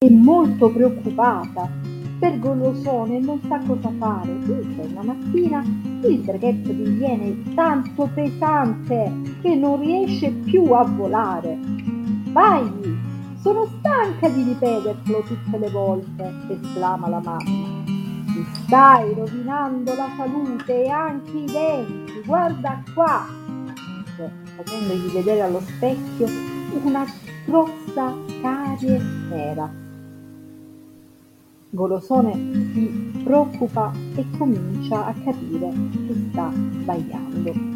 è molto preoccupata per Golosone e non sa cosa fare. Finché una mattina il draghetto diviene tanto pesante che non riesce più a volare. Vai, sono stanca di ripetertelo tutte le volte, esclama la mamma. Ti stai rovinando la salute e anche i denti, guarda qua, dice, facendogli vedere allo specchio una grossa carie nera. Golosone si preoccupa e comincia a capire che sta sbagliando.